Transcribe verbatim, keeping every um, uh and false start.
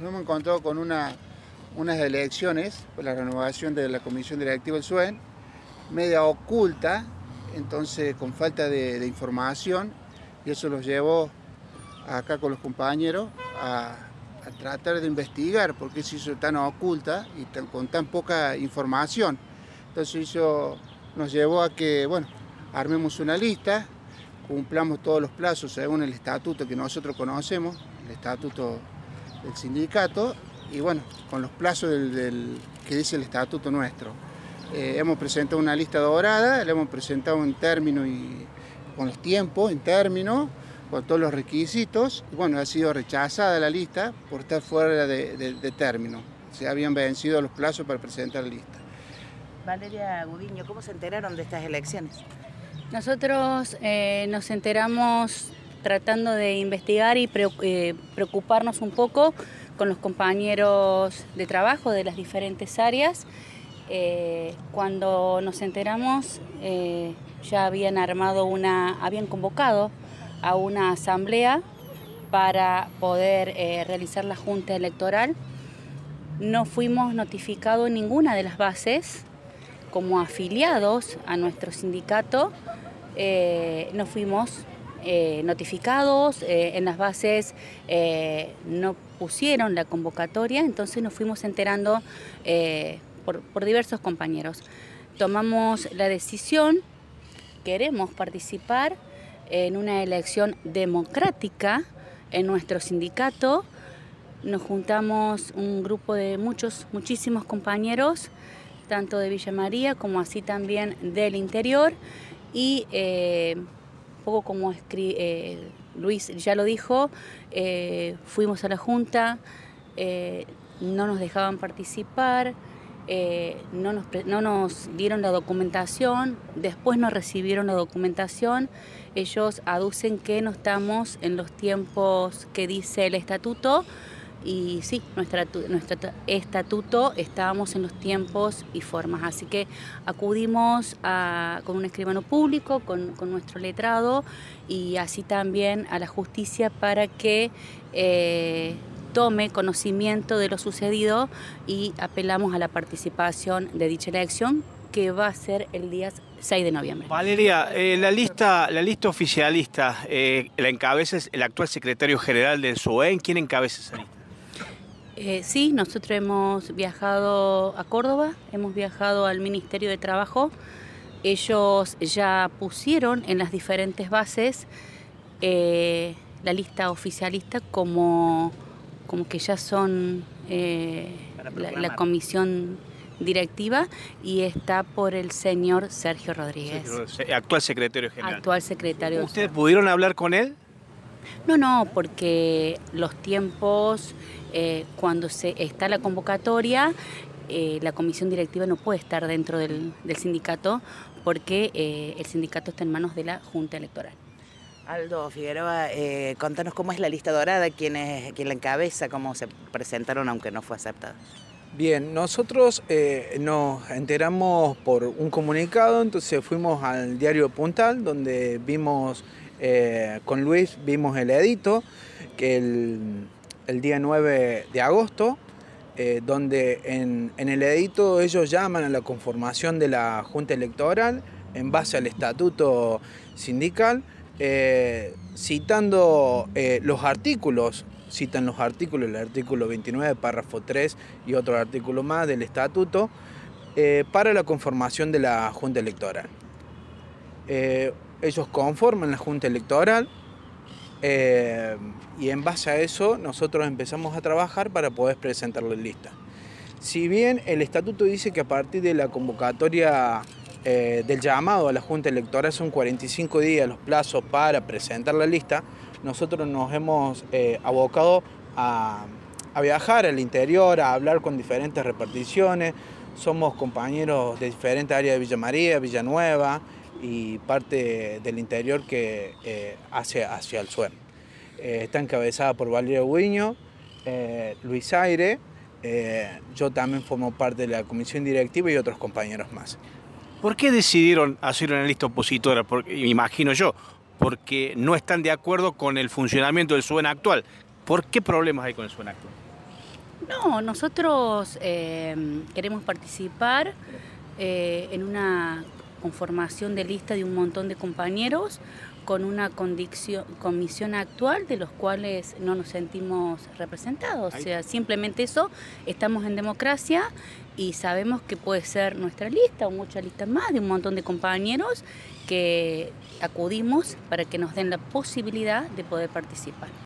nos hemos encontrado con una, unas elecciones, por la renovación de la Comisión Directiva del S U E N, media oculta, entonces con falta de, de información, y eso los llevó acá con los compañeros a, a tratar de investigar por qué se hizo tan oculta y tan, con tan poca información. Entonces eso nos llevó a que, bueno, armemos una lista, cumplamos todos los plazos según el estatuto que nosotros conocemos, el estatuto del sindicato, y bueno, con los plazos del, del, que dice el estatuto nuestro. Eh, hemos presentado una lista dorada, la hemos presentado en términos y con los tiempos, en términos, con todos los requisitos, y bueno, ha sido rechazada la lista por estar fuera de, de, de término. Se habían vencido los plazos para presentar la lista. Valeria Gudiño, ¿cómo se enteraron de estas elecciones? Nosotros eh, nos enteramos tratando de investigar y pre, eh, preocuparnos un poco con los compañeros de trabajo de las diferentes áreas. Eh, cuando nos enteramos eh, ya habían armado una, habían convocado a una asamblea para poder eh, realizar la junta electoral. No fuimos notificados en ninguna de las bases como afiliados a nuestro sindicato, eh, no fuimos eh, notificados, eh, en las bases eh, no pusieron la convocatoria, entonces nos fuimos enterando eh, por, por diversos compañeros. Tomamos la decisión, queremos participar en una elección democrática en nuestro sindicato. Nos juntamos un grupo de muchos, muchísimos compañeros, tanto de Villa María como así también del interior, y eh, un poco como escri eh, Luis ya lo dijo, eh, fuimos a la junta, eh, no nos dejaban participar, eh, no, nos no nos dieron la documentación, después nos recibieron la documentación. Ellos aducen que no estamos en los tiempos que dice el estatuto, y sí, nuestra, nuestro estatuto estábamos en los tiempos y formas, así que acudimos a, con un escribano público, con, con nuestro letrado, y así también a la justicia para que eh, tome conocimiento de lo sucedido, y apelamos a la participación de dicha elección, que va a ser el día seis de noviembre. Valeria, eh, la lista la lista oficialista eh, la encabeza el actual secretario general del S U E N. ¿Quién encabeza esa lista? Eh, sí, nosotros hemos viajado a Córdoba, hemos viajado al Ministerio de Trabajo. Ellos ya pusieron en las diferentes bases eh, la lista oficialista como, como que ya son eh, la, la comisión directiva, y está por el señor Sergio Rodríguez. Actual secretario general. Actual secretario. ¿Ustedes pudieron hablar con él? No, no, porque los tiempos, eh, cuando se está la convocatoria, eh, la comisión directiva no puede estar dentro del, del sindicato, porque eh, el sindicato está en manos de la Junta Electoral. Aldo Figueroa, eh, contanos cómo es la lista dorada, quién, es, quién la encabeza, cómo se presentaron aunque no fue aceptada. Bien, nosotros eh, nos enteramos por un comunicado, entonces fuimos al diario Puntal, donde vimos, eh, con Luis, vimos el edito, que el, el día nueve de agosto, eh, donde en, en el edito ellos llaman a la conformación de la Junta Electoral en base al estatuto sindical, eh, citando eh, los artículos. Citan los artículos, el artículo veintinueve, párrafo tres y otro artículo más del estatuto, eh, para la conformación de la Junta Electoral. Eh, ellos conforman la Junta Electoral eh, y en base a eso nosotros empezamos a trabajar para poder presentar la lista. Si bien el estatuto dice que a partir de la convocatoria eh, del llamado a la Junta Electoral son cuarenta y cinco días los plazos para presentar la lista, nosotros nos hemos eh, abocado a, a viajar al interior, a hablar con diferentes reparticiones. Somos compañeros de diferentes áreas de Villa María, Villanueva y parte del interior que eh, hace hacia el S U E N. Eh, está encabezada por Valeria Gudiño, eh, Luis Aire, eh, yo también formo parte de la comisión directiva y otros compañeros más. ¿Por qué decidieron hacer una lista opositora? Porque, imagino yo, porque no están de acuerdo con el funcionamiento del S U E N actual. ¿Por qué problemas hay con el S U E N actual? No, nosotros eh, queremos participar eh, en una conformación de lista de un montón de compañeros con una condicio- comisión actual de los cuales no nos sentimos representados. O sea, simplemente eso, estamos en democracia y sabemos que puede ser nuestra lista o muchas listas más de un montón de compañeros que acudimos para que nos den la posibilidad de poder participar.